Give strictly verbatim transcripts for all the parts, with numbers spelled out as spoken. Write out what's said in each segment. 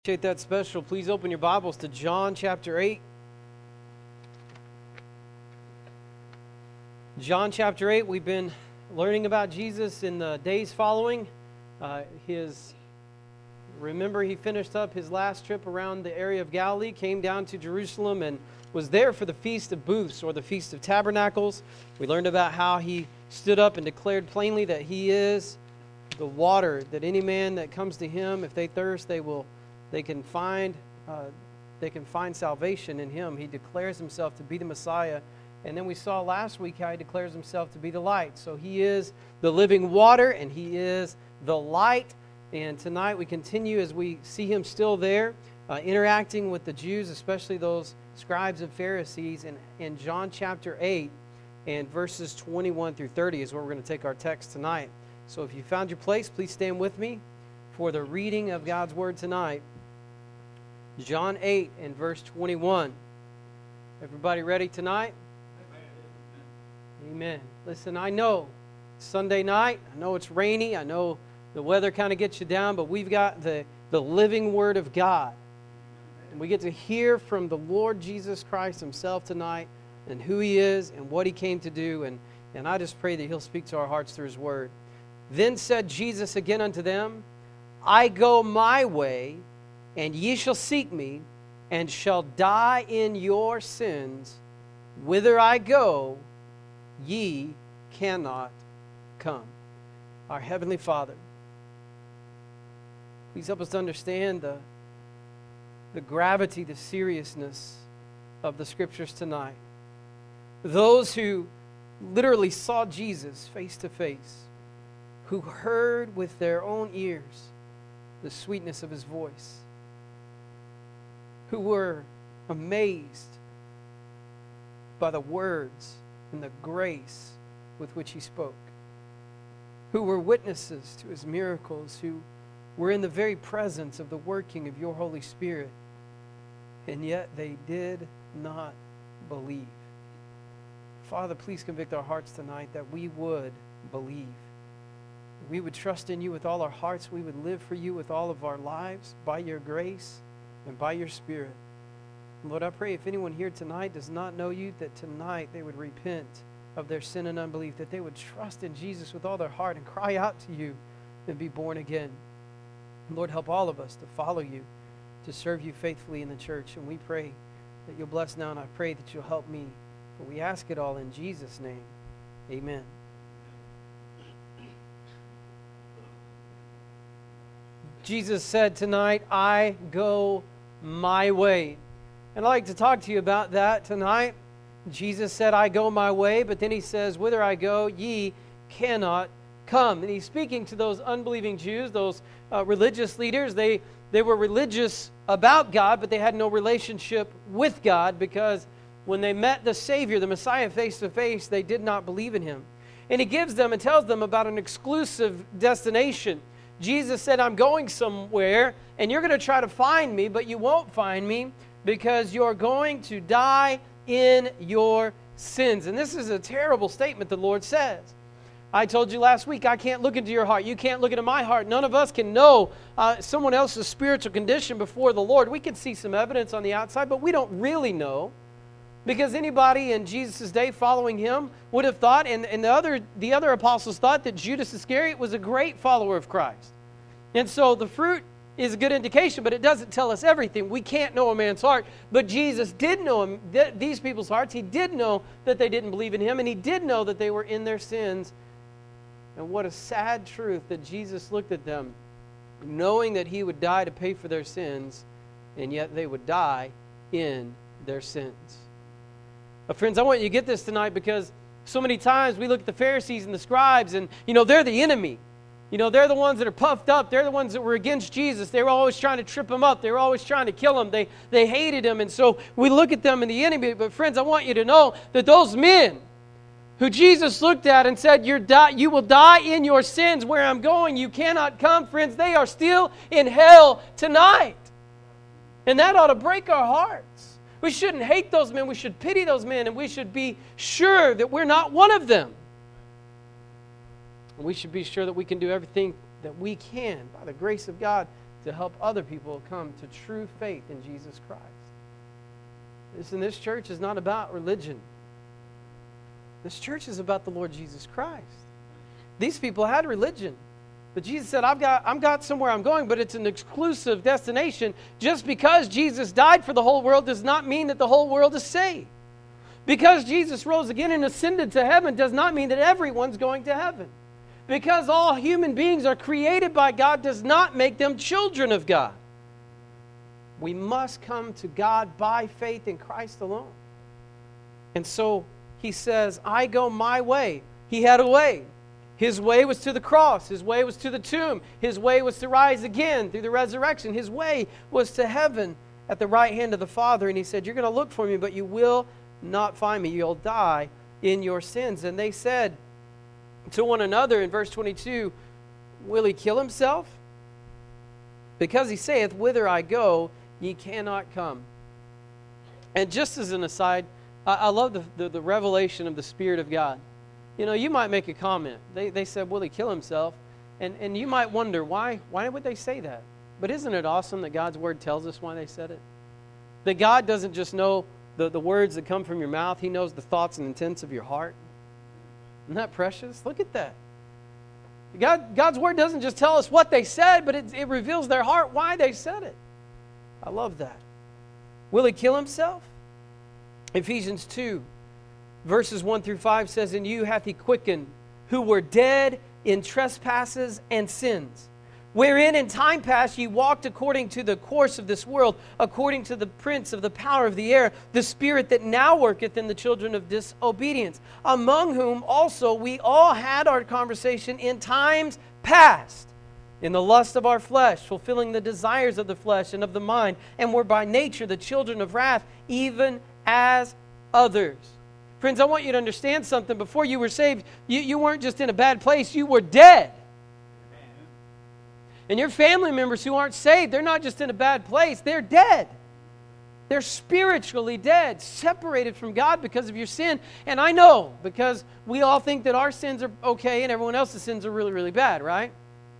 Appreciate that special. Please open your Bibles to John chapter eight. John chapter eight, we've been learning about Jesus in the days following. Uh, his, remember, he finished up his last trip around the area of Galilee, came down to Jerusalem, and was there for the Feast of Booths, or the Feast of Tabernacles. We learned about how he stood up and declared plainly that he is the water, that any man that comes to him, if they thirst, they will They can find uh, they can find salvation in him. He declares himself to be the Messiah. And then we saw last week how he declares himself to be the light. So he is the living water and he is the light. And tonight we continue as we see him still there, uh, interacting with the Jews, especially those scribes and Pharisees. And in John chapter eight and verses twenty-one through thirty is where we're going to take our text tonight. So if you found your place, please stand with me for the reading of God's Word tonight. John eight and verse twenty-one. Everybody ready tonight? Amen. Amen. Listen, I know it's Sunday night. I know it's rainy. I know the weather kind of gets you down, but we've got the, the living Word of God. And we get to hear from the Lord Jesus Christ himself tonight and who he is and what he came to do. And, and I just pray that he'll speak to our hearts through his Word. Then said Jesus again unto them, I go my way, and ye shall seek me, and shall die in your sins. Whither I go, ye cannot come. Our Heavenly Father, please help us to understand the, the gravity, the seriousness of the Scriptures tonight. Those who literally saw Jesus face to face, who heard with their own ears the sweetness of his voice, who were amazed by the words and the grace with which he spoke, who were witnesses to his miracles, who were in the very presence of the working of your Holy Spirit, and yet they did not believe. Father, please convict our hearts tonight that we would believe. We would trust in you with all our hearts. We would live for you with all of our lives by your grace and by your Spirit. Lord, I pray if anyone here tonight does not know you, that tonight they would repent of their sin and unbelief, that they would trust in Jesus with all their heart and cry out to you and be born again. Lord, help all of us to follow you, to serve you faithfully in the church. And we pray that you'll bless now, and I pray that you'll help me. For we ask it all in Jesus' name. Amen. Jesus said tonight, I go my way. And I'd like to talk to you about that tonight. Jesus said, I go my way, but then he says, whither I go, ye cannot come. And he's speaking to those unbelieving Jews, those uh, religious leaders. They, they were religious about God, but they had no relationship with God, because when they met the Savior, the Messiah, face to face, they did not believe in him. And he gives them and tells them about an exclusive destination. Jesus said, I'm going somewhere, and you're going to try to find me, but you won't find me because you're going to die in your sins. And this is a terrible statement the Lord says. I told you last week, I can't look into your heart. You can't look into my heart. None of us can know uh, someone else's spiritual condition before the Lord. We can see some evidence on the outside, but we don't really know. Because anybody in Jesus' day following him would have thought, and, and the other the other apostles thought, that Judas Iscariot was a great follower of Christ. And so the fruit is a good indication, but it doesn't tell us everything. We can't know a man's heart, but Jesus did know him, th- these people's hearts. He did know that they didn't believe in him, and he did know that they were in their sins. And what a sad truth that Jesus looked at them, knowing that he would die to pay for their sins, and yet they would die in their sins. But friends, I want you to get this tonight, because so many times we look at the Pharisees and the scribes, and, you know, they're the enemy. You know, they're the ones that are puffed up. They're the ones that were against Jesus. They were always trying to trip him up. They were always trying to kill him. They, they hated him. And so we look at them and the enemy. But friends, I want you to know that those men who Jesus looked at and said, You're die, you will die in your sins. Where I'm going, you cannot come. Friends, they are still in hell tonight. And that ought to break our hearts. We shouldn't hate those men. We should pity those men. And we should be sure that we're not one of them. We should be sure that we can do everything that we can by the grace of God to help other people come to true faith in Jesus Christ. Listen, this church is not about religion. This church is about the Lord Jesus Christ. These people had religion. But Jesus said, I've got, I've got somewhere I'm going, but it's an exclusive destination. Just because Jesus died for the whole world does not mean that the whole world is saved. Because Jesus rose again and ascended to heaven does not mean that everyone's going to heaven. Because all human beings are created by God does not make them children of God. We must come to God by faith in Christ alone. And so he says, I go my way. He had a way. His way was to the cross. His way was to the tomb. His way was to rise again through the resurrection. His way was to heaven at the right hand of the Father. And he said, you're going to look for me, but you will not find me. You'll die in your sins. And they said to one another in verse twenty-two, will he kill himself? Because he saith, whither I go, ye cannot come. And just as an aside, I, I love the, the, the revelation of the Spirit of God. You know, you might make a comment. They, they said, will he kill himself? And, and you might wonder, why, why would they say that? But isn't it awesome that God's Word tells us why they said it? That God doesn't just know the, the words that come from your mouth. He knows the thoughts and intents of your heart. Isn't that precious? Look at that. God, God's Word doesn't just tell us what they said, but it, it reveals their heart, why they said it. I love that. Will he kill himself? Ephesians two. Verses one through five says, in you hath he quickened, who were dead in trespasses and sins, wherein in time past ye walked according to the course of this world, according to the prince of the power of the air, the spirit that now worketh in the children of disobedience, among whom also we all had our conversation in times past, in the lust of our flesh, fulfilling the desires of the flesh and of the mind, and were by nature the children of wrath, even as others. Friends, I want you to understand something. Before you were saved, you, you weren't just in a bad place, you were dead. And your family members who aren't saved, they're not just in a bad place, they're dead. They're spiritually dead, separated from God because of your sin. And I know, because we all think that our sins are okay and everyone else's sins are really, really bad, right?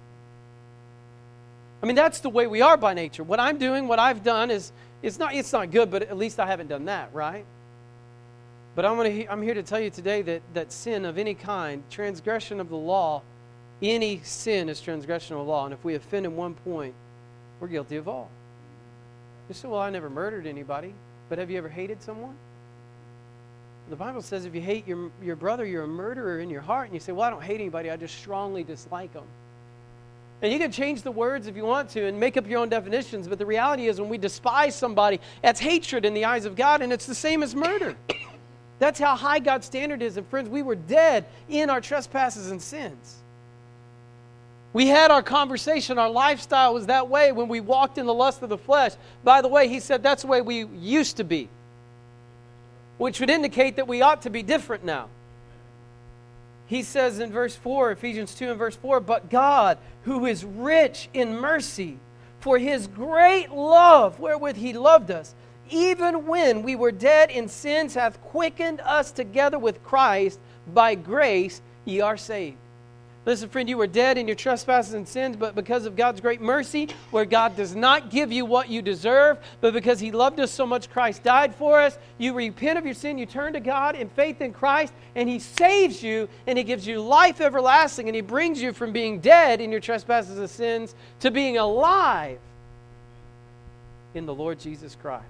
I mean, that's the way we are by nature. What I'm doing, what I've done is, it's not, it's not good, but at least I haven't done that, right? But I'm, gonna, I'm here to tell you today that, that sin of any kind, transgression of the law, any sin is transgression of the law. And if we offend in one point, we're guilty of all. You say, well, I never murdered anybody. But have you ever hated someone? The Bible says if you hate your, your brother, you're a murderer in your heart. And you say, well, I don't hate anybody. I just strongly dislike them. And you can change the words if you want to and make up your own definitions. But the reality is when we despise somebody, that's hatred in the eyes of God. And it's the same as murder. That's how high God's standard is. And friends, we were dead in our trespasses and sins. We had our conversation, our lifestyle was that way when we walked in the lust of the flesh. By the way, he said that's the way we used to be, which would indicate that we ought to be different now. He says in verse four, Ephesians two and verse four, but God, who is rich in mercy, for his great love wherewith he loved us, even when we were dead in sins, hath quickened us together with Christ. By grace ye are saved. Listen, friend, you were dead in your trespasses and sins, but because of God's great mercy, where God does not give you what you deserve, but because he loved us so much, Christ died for us, you repent of your sin, you turn to God in faith in Christ, and he saves you, and he gives you life everlasting, and he brings you from being dead in your trespasses and sins to being alive in the Lord Jesus Christ.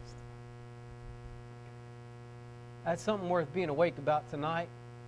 That's something worth being awake about tonight.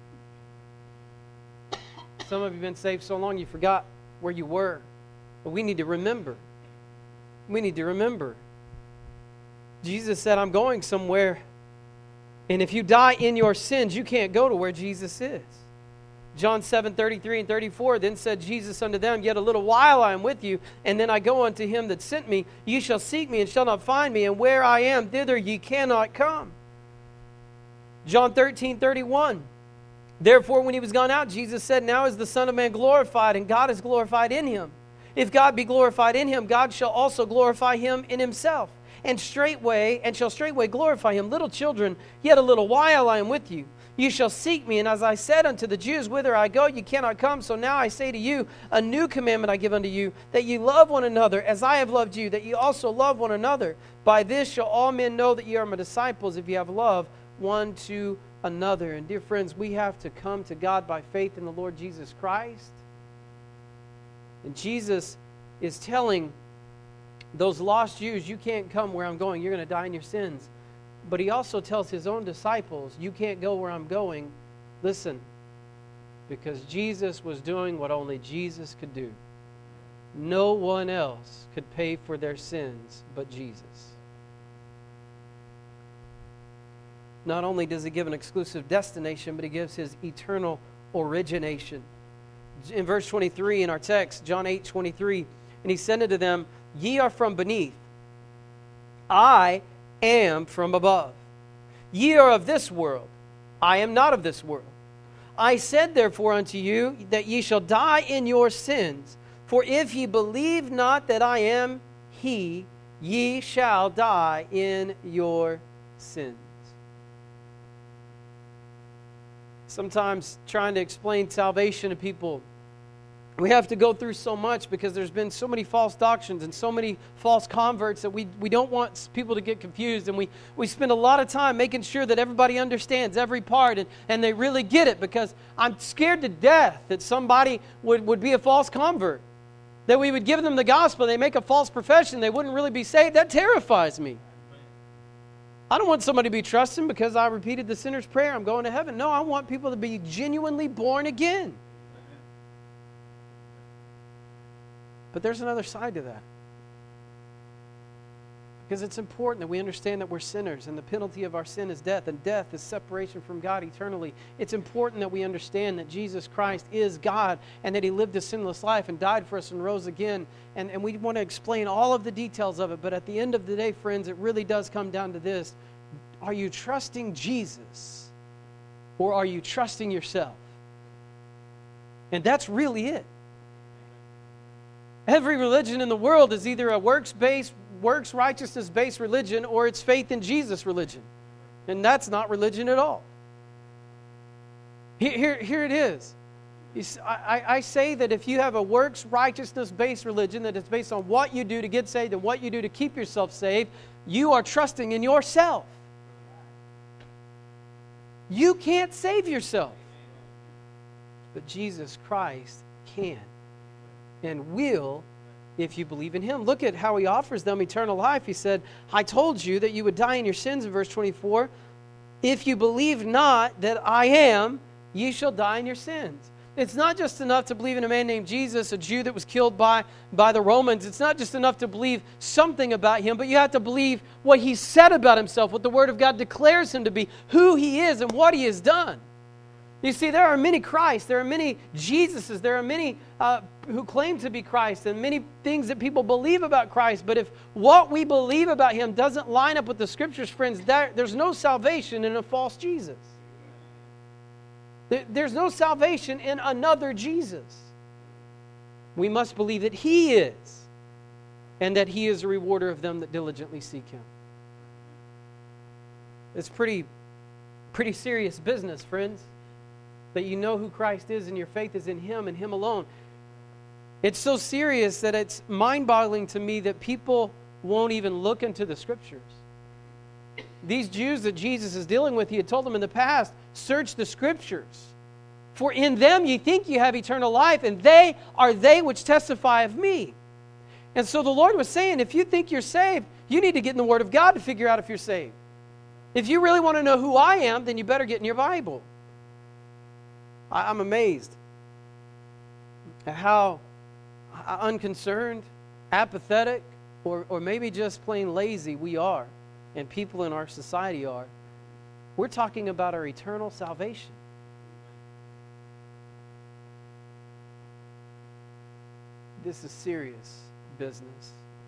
Some of you have been saved so long you forgot where you were. But we need to remember. We need to remember. Jesus said, I'm going somewhere. And if you die in your sins, you can't go to where Jesus is. John seven, thirty-three and thirty-four, then said Jesus unto them, yet a little while I am with you, and then I go unto him that sent me. Ye shall seek me and shall not find me, and where I am, thither ye cannot come. John thirteen, thirty-one. Therefore, when he was gone out, Jesus said, now is the Son of Man glorified, and God is glorified in him. If God be glorified in him, God shall also glorify him in himself, and straightway, and shall straightway glorify him. Little children, yet a little while I am with you. you shall seek me. And as I said unto the Jews, whither I go, you cannot come. So now I say to you, a new commandment I give unto you, that ye love one another as I have loved you, that ye also love one another. By this shall all men know that ye are my disciples, if ye have love one to another. And dear friends, we have to come to God by faith in the Lord Jesus Christ. And Jesus is telling those lost Jews, you can't come where I'm going. You're going to die in your sins. But he also tells his own disciples, you can't go where I'm going. Listen, because Jesus was doing what only Jesus could do. No one else could pay for their sins but Jesus. Not only does he give an exclusive destination, but he gives his eternal origination. In verse twenty-three in our text, John eight twenty-three, and he said unto them, ye are from beneath, I am from above. Ye are of this world, I am not of this world. I said therefore unto you, that ye shall die in your sins. For if ye believe not that I am he, ye shall die in your sins. Sometimes trying to explain salvation to people, we have to go through so much because there's been so many false doctrines and so many false converts that we, we don't want people to get confused. And we, we spend a lot of time making sure that everybody understands every part and, and they really get it, because I'm scared to death that somebody would, would be a false convert. That we would give them the gospel, they make a false profession, they wouldn't really be saved. That terrifies me. I don't want somebody to be trusting because I repeated the sinner's prayer, I'm going to heaven. No, I want people to be genuinely born again. But there's another side to that. Because it's important that we understand that we're sinners and the penalty of our sin is death, and death is separation from God eternally. It's important that we understand that Jesus Christ is God and that he lived a sinless life and died for us and rose again. And, and we want to explain all of the details of it. But at the end of the day, friends, it really does come down to this. Are you trusting Jesus or are you trusting yourself? And that's really it. Every religion in the world is either a works-based, works righteousness-based religion, or it's faith in Jesus religion. And that's not religion at all. Here, here, here it is. You see, I, I say that if you have a works righteousness-based religion that is based on what you do to get saved and what you do to keep yourself saved, you are trusting in yourself. You can't save yourself. But Jesus Christ can. And will, if you believe in him. Look at how he offers them eternal life. He said, I told you that you would die in your sins, in verse twenty-four. If you believe not that I am, ye shall die in your sins. It's not just enough to believe in a man named Jesus, a Jew that was killed by, by the Romans. It's not just enough to believe something about him, but you have to believe what he said about himself, what the Word of God declares him to be, who he is and what he has done. You see, there are many Christs, there are many Jesuses, there are many uh, who claim to be Christ, and many things that people believe about Christ. But if what we believe about him doesn't line up with the Scriptures, friends, there, there's no salvation in a false Jesus. There, there's no salvation in another Jesus. We must believe that he is, and that he is a rewarder of them that diligently seek him. It's pretty, pretty serious business, friends. That you know who Christ is and your faith is in him and him alone. It's so serious that it's mind-boggling to me that people won't even look into the Scriptures. These Jews that Jesus is dealing with, he had told them in the past, search the Scriptures. For in them ye think ye have eternal life, and they are they which testify of me. And so the Lord was saying, if you think you're saved, you need to get in the Word of God to figure out if you're saved. If you really want to know who I am, then you better get in your Bible. I'm amazed at how unconcerned, apathetic, or, or maybe just plain lazy we are, and people in our society are. We're talking about our eternal salvation. This is serious business.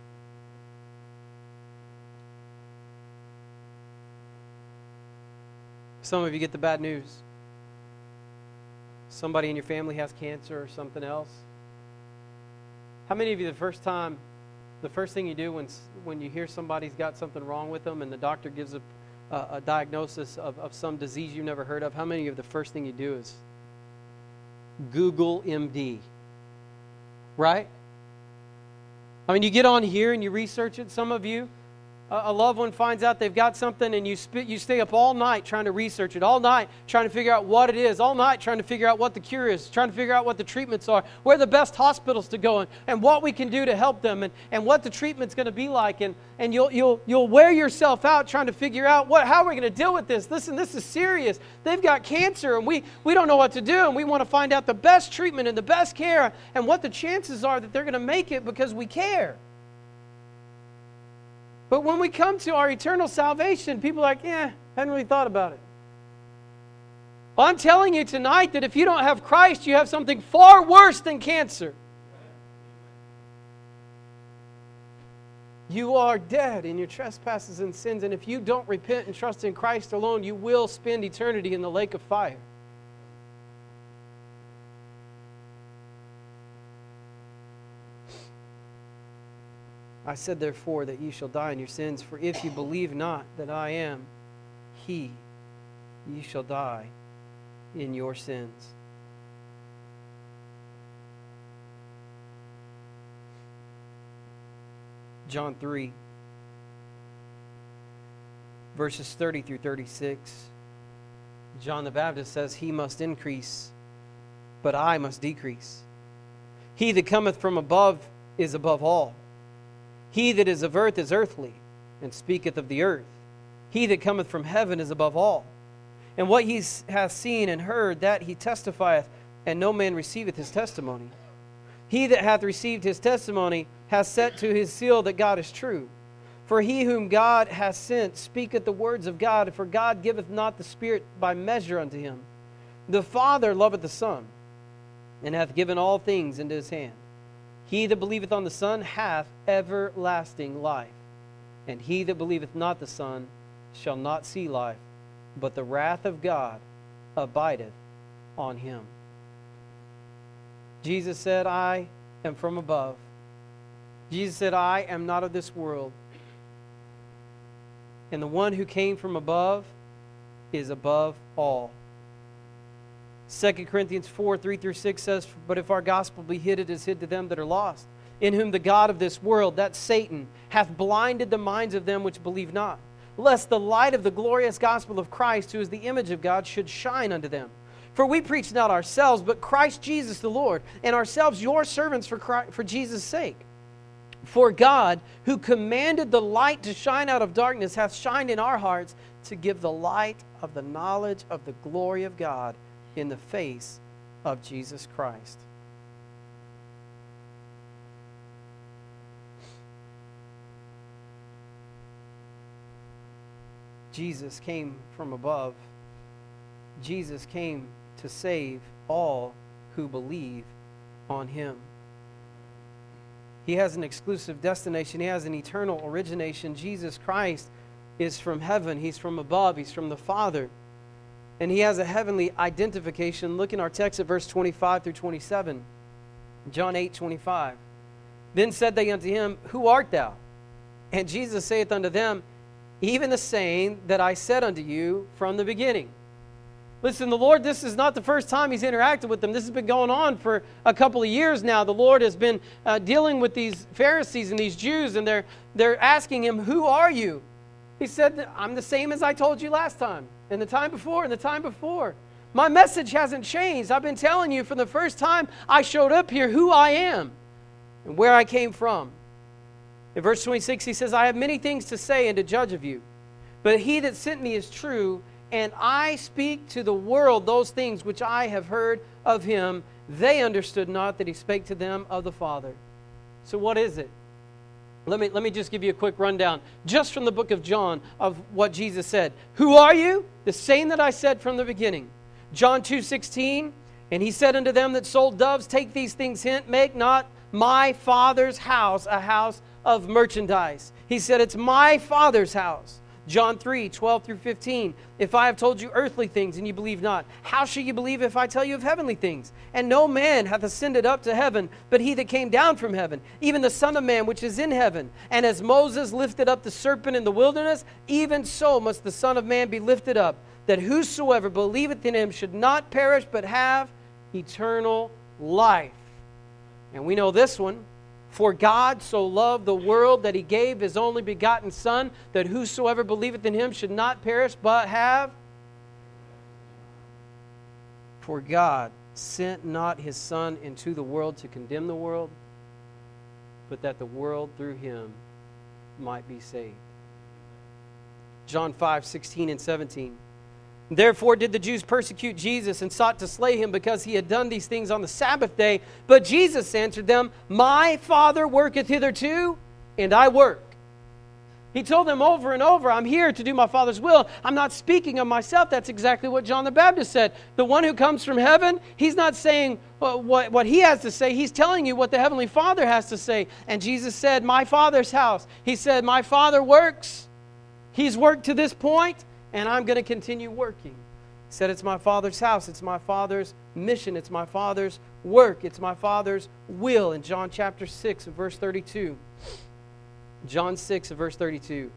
Some of you get the bad news. Somebody in your family has cancer or something else. How many of you the first time, the first thing you do when when you hear somebody's got something wrong with them and the doctor gives a a, a diagnosis of, of some disease you've never heard of, how many of the first thing you do is Google M D? Right? I mean, you get on here and you research it. Some of you, a loved one finds out they've got something and you sp- you stay up all night trying to research it, all night trying to figure out what it is, all night trying to figure out what the cure is, trying to figure out what the treatments are, where the best hospitals to go in, and what we can do to help them, and, and what the treatment's going to be like. And, and you'll, you'll, you'll wear yourself out trying to figure out what, how we're going to deal with this. Listen, this is serious. They've got cancer and we, we don't know what to do, and we want to find out the best treatment and the best care and what the chances are that they're going to make it because we care. But when we come to our eternal salvation, people are like, yeah, hadn't really thought about it. Well, I'm telling you tonight that if you don't have Christ, you have something far worse than cancer. You are dead in your trespasses and sins, and if you don't repent and trust in Christ alone, you will spend eternity in the lake of fire. I said, therefore, that ye shall die in your sins, for if you believe not that I am He, ye shall die in your sins. John three, verses thirty through thirty-six. John the Baptist says, He must increase, but I must decrease. He that cometh from above is above all. He that is of earth is earthly, and speaketh of the earth. He that cometh from heaven is above all. And what he hath seen and heard, that he testifieth, and no man receiveth his testimony. He that hath received his testimony hath set to his seal that God is true. For he whom God hath sent speaketh the words of God, for God giveth not the Spirit by measure unto him. The Father loveth the Son, and hath given all things into his hand. He that believeth on the Son hath everlasting life. And he that believeth not the Son shall not see life, but the wrath of God abideth on him. Jesus said, I am from above. Jesus said, I am not of this world. And the one who came from above is above all. Second Corinthians four, three through six says, But if our gospel be hid, it is hid to them that are lost, in whom the God of this world, that Satan, hath blinded the minds of them which believe not, lest the light of the glorious gospel of Christ, who is the image of God, should shine unto them. For we preach not ourselves, but Christ Jesus the Lord, and ourselves your servants for Christ, for Jesus' sake. For God, who commanded the light to shine out of darkness, hath shined in our hearts to give the light of the knowledge of the glory of God in the face of Jesus Christ. Jesus came from above. Jesus came to save all who believe on Him. He has an exclusive destination. He has an eternal origination. Jesus Christ is from heaven. He's from above. He's from the Father. And He has a heavenly identification. Look in our text at verse twenty-five through twenty-seven. John eight, twenty-five. Then said they unto Him, Who art thou? And Jesus saith unto them, Even the same that I said unto you from the beginning. Listen, the Lord, this is not the first time He's interacted with them. This has been going on for a couple of years now. The Lord has been uh, dealing with these Pharisees and these Jews, and they're, they're asking Him, Who are you? He said, I'm the same as I told you last time, and the time before, and the time before. My message hasn't changed. I've been telling you from the first time I showed up here who I am and where I came from. In verse twenty-six, He says, I have many things to say and to judge of you, but He that sent me is true, and I speak to the world those things which I have heard of Him. They understood not that He spake to them of the Father. So what is it? Let me, let me just give you a quick rundown, just from the book of John, of what Jesus said. Who are you? The same that I said from the beginning. John two sixteen, and He said unto them that sold doves, Take these things hence, make not my Father's house a house of merchandise. He said, it's my Father's house. John three, twelve through fifteen. If I have told you earthly things and you believe not, how shall you believe if I tell you of heavenly things? And no man hath ascended up to heaven, but he that came down from heaven, even the Son of Man which is in heaven. And as Moses lifted up the serpent in the wilderness, even so must the Son of Man be lifted up, that whosoever believeth in him should not perish, but have eternal life. And we know this one. For God so loved the world that he gave his only begotten Son, that whosoever believeth in him should not perish, but have. For God sent not his Son into the world to condemn the world, but that the world through him might be saved. John five, sixteen and seventeen. Therefore did the Jews persecute Jesus and sought to slay him because he had done these things on the Sabbath day. But Jesus answered them, My Father worketh hitherto, and I work. He told them over and over, I'm here to do my Father's will. I'm not speaking of myself. That's exactly what John the Baptist said. The one who comes from heaven, he's not saying what, what, what he has to say. He's telling you what the Heavenly Father has to say. And Jesus said, my Father's house. He said, my Father works. He's worked to this point, and I'm going to continue working. He said, it's my Father's house. It's my Father's mission. It's my Father's work. It's my Father's will. In John chapter six, verse thirty-two. John six, verse thirty-two.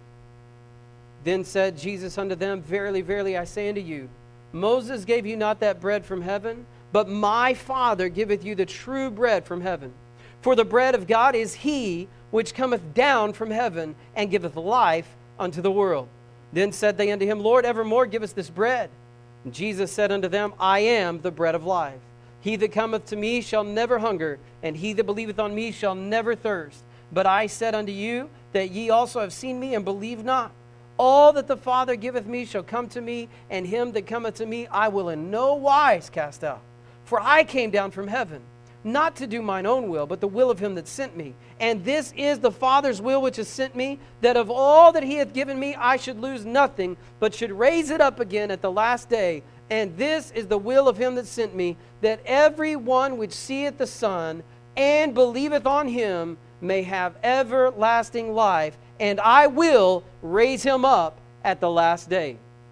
Then said Jesus unto them, Verily, verily, I say unto you, Moses gave you not that bread from heaven, but my Father giveth you the true bread from heaven. For the bread of God is he which cometh down from heaven, and giveth life unto the world. Then said they unto him, Lord, evermore give us this bread. And Jesus said unto them, I am the bread of life. He that cometh to me shall never hunger, and he that believeth on me shall never thirst. But I said unto you, that ye also have seen me, and believe not. All that the Father giveth me shall come to me, and him that cometh to me I will in no wise cast out. For I came down from heaven, not to do mine own will, but the will of him that sent me. And this is the Father's will which has sent me, that of all that he hath given me I should lose nothing, but should raise it up again at the last day. And this is the will of him that sent me, that every one which seeth the Son and believeth on him may have everlasting life, and I will raise him up at the last day.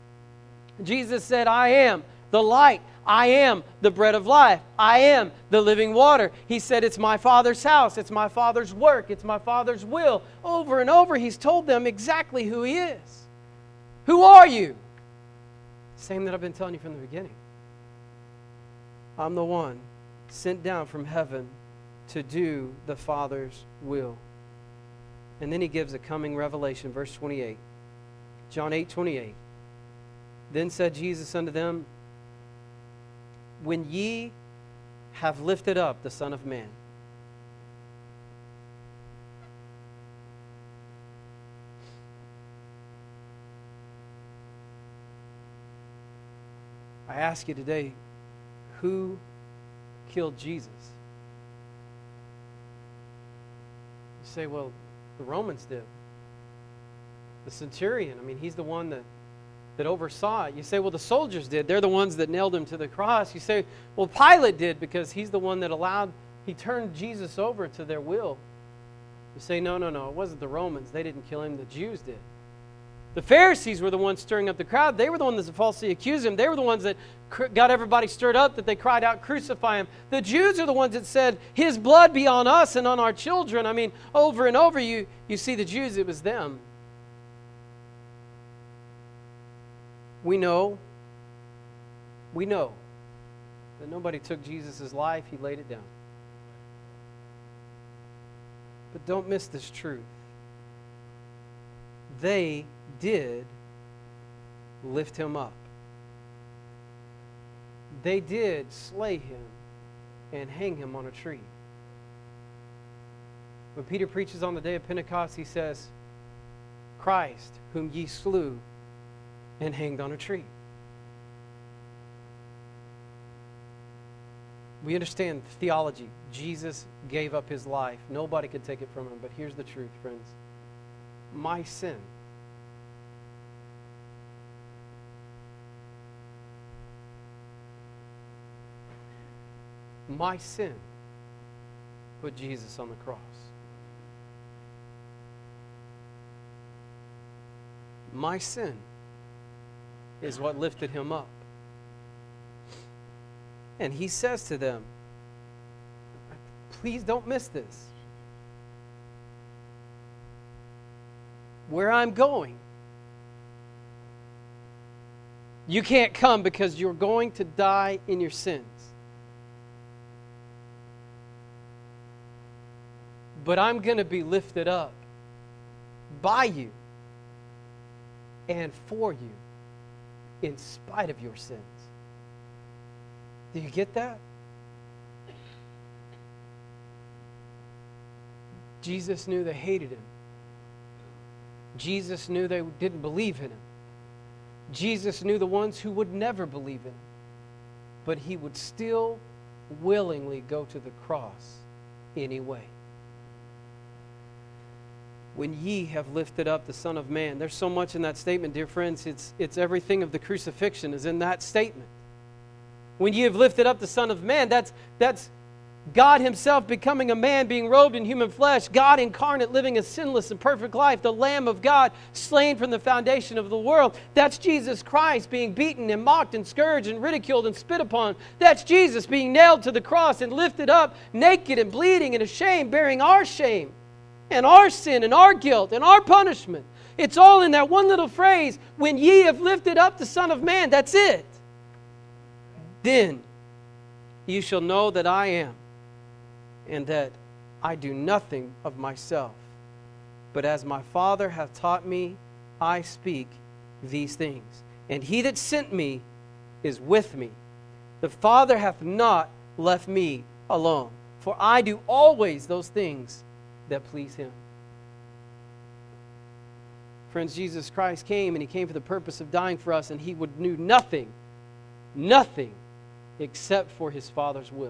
Jesus said, I am the light. I am the bread of life. I am the living water. He said, it's my Father's house. It's my Father's work. It's my Father's will. Over and over, he's told them exactly who he is. Who are you? Same that I've been telling you from the beginning. I'm the one sent down from heaven to do the Father's will. And then he gives a coming revelation, verse twenty-eight. John eight, twenty-eight. Then said Jesus unto them, when ye have lifted up the Son of Man, I ask you today, who killed Jesus? You say, well, the Romans did. The centurion, I mean, he's the one that that oversaw it. You say, well, the soldiers did. They're the ones that nailed him to the cross. You say, well, Pilate did because he's the one that allowed, he turned Jesus over to their will. You say, no, no, no, it wasn't the Romans. They didn't kill him. The Jews did. The Pharisees were the ones stirring up the crowd. They were the ones that falsely accused him. They were the ones that got everybody stirred up, that they cried out, crucify him. The Jews are the ones that said, his blood be on us and on our children. I mean, over and over, you, you see the Jews, it was them. We know, we know that nobody took Jesus' life. He laid it down. But don't miss this truth. They did lift him up. They did slay him and hang him on a tree. When Peter preaches on the day of Pentecost, he says, Christ, whom ye slew and hanged on a tree. We understand theology. Jesus gave up his life. Nobody could take it from him. But here's the truth, friends. My sin, my sin put Jesus on the cross. My sin is what lifted him up. And he says to them, please don't miss this. Where I'm going, you can't come because you're going to die in your sins. But I'm going to be lifted up by you and for you in spite of your sins. Do you get that? Jesus knew they hated him. Jesus knew they didn't believe in him. Jesus knew the ones who would never believe in him. But he would still willingly go to the cross anyway. When ye have lifted up the Son of Man. There's so much in that statement, dear friends. It's, it's everything of the crucifixion is in that statement. When ye have lifted up the Son of Man, that's, that's God himself becoming a man, being robed in human flesh, God incarnate, living a sinless and perfect life, the Lamb of God, slain from the foundation of the world. That's Jesus Christ being beaten and mocked and scourged and ridiculed and spit upon. That's Jesus being nailed to the cross and lifted up, naked and bleeding and ashamed, bearing our shame and our sin and our guilt and our punishment. It's all in that one little phrase, when ye have lifted up the Son of Man. That's it. Then you shall know that I am, and that I do nothing of myself, but as my Father hath taught me, I speak these things. And he that sent me is with me. The Father hath not left me alone, for I do always those things that please him. Friends, Jesus Christ came, and he came for the purpose of dying for us, and he would do nothing, nothing except for his Father's will.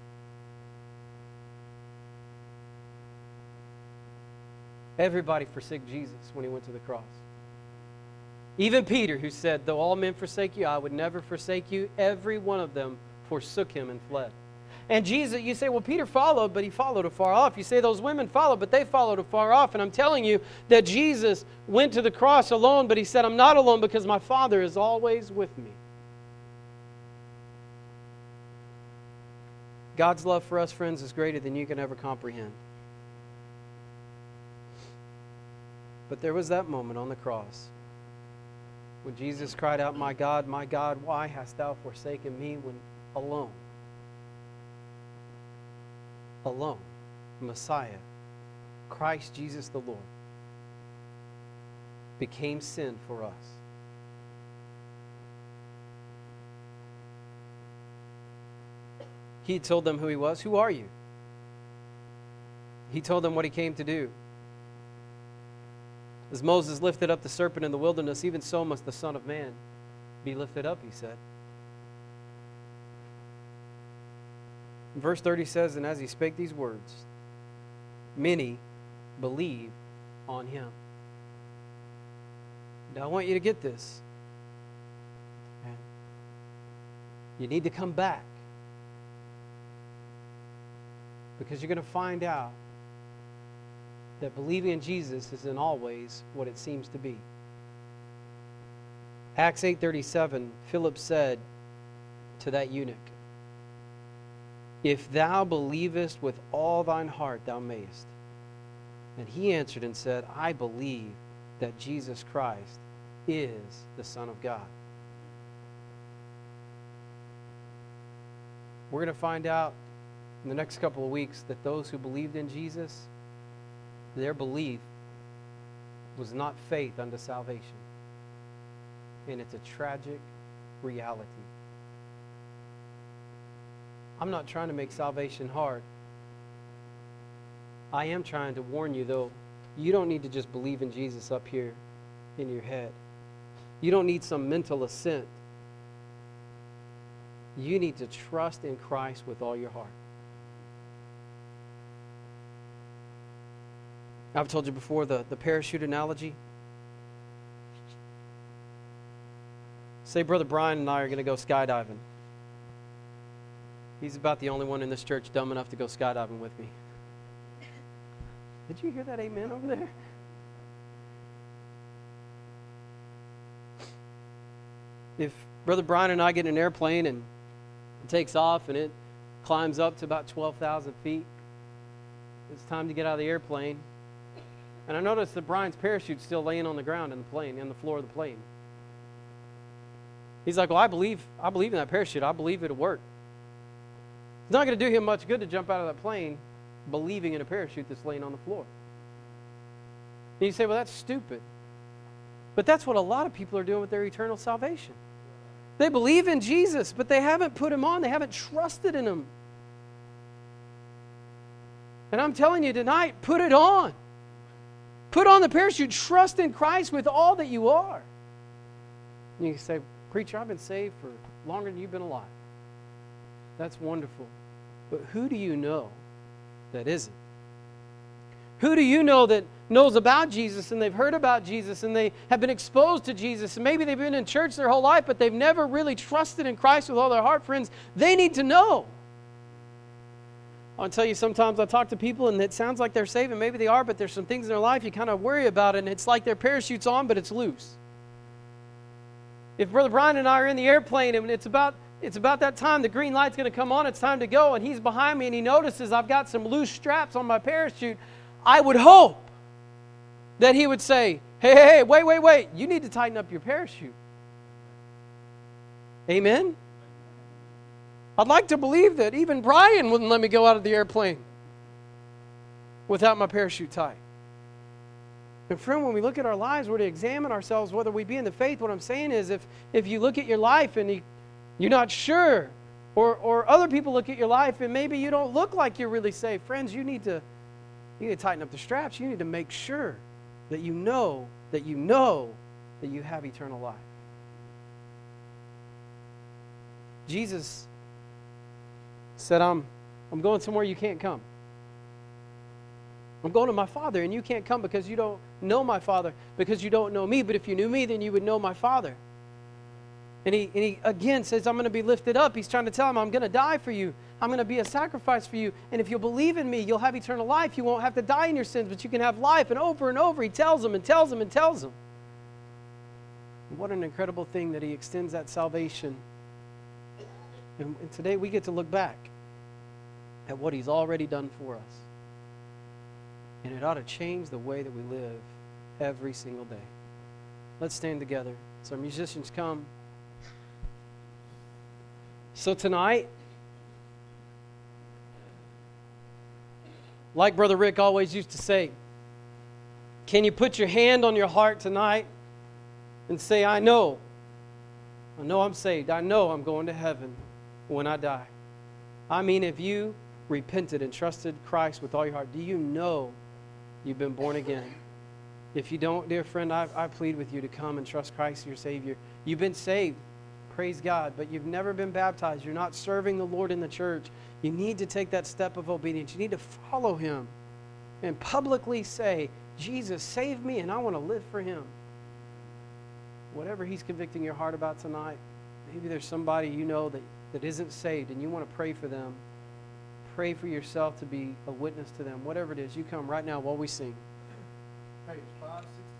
Everybody forsook Jesus when he went to the cross. Even Peter, who said, though all men forsake you, I would never forsake you. Every one of them forsook him and fled. And Jesus, you say, well, Peter followed, but he followed afar off. You say those women followed, but they followed afar off. And I'm telling you that Jesus went to the cross alone, but he said, I'm not alone because my Father is always with me. God's love for us, friends, is greater than you can ever comprehend. But there was that moment on the cross when Jesus cried out, my God, my God, why hast thou forsaken me? When alone, alone, Messiah, Christ Jesus the Lord, became sin for us. He told them who he was. Who are you? He told them what he came to do. As Moses lifted up the serpent in the wilderness, even so must the Son of Man be lifted up, he said. Verse thirty says, and as he spake these words, many believed on him. Now I want you to get this. You need to come back, because you're going to find out that believing in Jesus isn't always what it seems to be. Acts eight thirty-seven, Philip said to that eunuch, if thou believest with all thine heart, thou mayest. And he answered and said, I believe that Jesus Christ is the Son of God. We're going to find out in the next couple of weeks that those who believed in Jesus, their belief was not faith unto salvation. And it's a tragic reality. I'm not trying to make salvation hard. I am trying to warn you, though, you don't need to just believe in Jesus up here in your head. You don't need some mental assent. You need to trust in Christ with all your heart. I've told you before the, the parachute analogy. Say Brother Brian and I are going to go skydiving. He's about the only one in this church dumb enough to go skydiving with me. Did you hear that amen over there? if Brother Brian and I get in an airplane and it takes off and it climbs up to about twelve thousand feet, it's time to get out of the airplane. And I noticed that Brian's parachute's still laying on the ground in the plane, in the floor of the plane. He's like, well, I believe, I believe in that parachute. I believe it'll work. It's not going to do him much good to jump out of that plane believing in a parachute that's laying on the floor. And you say, well, that's stupid. But that's what a lot of people are doing with their eternal salvation. They believe in Jesus, but they haven't put him on. They haven't trusted in him. And I'm telling you tonight, put it on. Put on the parachute. Trust in Christ with all that you are. And you say, preacher, I've been saved for longer than you've been alive. That's wonderful. But who do you know that isn't? Who do you know that knows about Jesus and they've heard about Jesus and they have been exposed to Jesus and maybe they've been in church their whole life but they've never really trusted in Christ with all their heart? Friends, they need to know. I'll tell you, sometimes I talk to people and it sounds like they're saved and maybe they are, but there's some things in their life you kind of worry about it and it's like their parachute's on but it's loose. If Brother Brian and I are in the airplane and it's about It's about that time the green light's going to come on, it's time to go, and he's behind me and he notices I've got some loose straps on my parachute, I would hope that he would say, hey, hey, hey, wait, wait, wait, you need to tighten up your parachute. Amen? I'd like to believe that even Brian wouldn't let me go out of the airplane without my parachute tight. And friend, when we look at our lives, we're to examine ourselves whether we be in the faith. What I'm saying is if, if you look at your life and you You're not sure, or or other people look at your life and maybe you don't look like you're really saved. Friends, you need to you need to tighten up the straps. You need to make sure that you know that you know that you have eternal life. Jesus said, I'm I'm going somewhere you can't come. I'm going to my Father, and you can't come because you don't know my Father, because you don't know me. But if you knew me, then you would know my Father. And he, and he again says, I'm going to be lifted up. He's trying to tell him, I'm going to die for you. I'm going to be a sacrifice for you. And if you'll believe in me, you'll have eternal life. You won't have to die in your sins, but you can have life. And over and over, he tells them and tells them and tells them. And what an incredible thing that he extends that salvation. And, and today we get to look back at what he's already done for us. And it ought to change the way that we live every single day. Let's stand together. So our musicians come. So tonight, like Brother Rick always used to say, can you put your hand on your heart tonight and say, I know, I know I'm saved. I know I'm going to heaven when I die. I mean, if you repented and trusted Christ with all your heart, do you know you've been born again? If you don't, dear friend, I, I plead with you to come and trust Christ, your Savior. You've been saved. Praise God, but you've never been baptized. You're not serving the Lord in the church. You need to take that step of obedience. You need to follow him and publicly say, Jesus, save me, and I want to live for him. Whatever he's convicting your heart about tonight, maybe there's somebody you know that, that isn't saved and you want to pray for them. Pray for yourself to be a witness to them. Whatever it is, you come right now while we sing. Page five sixty.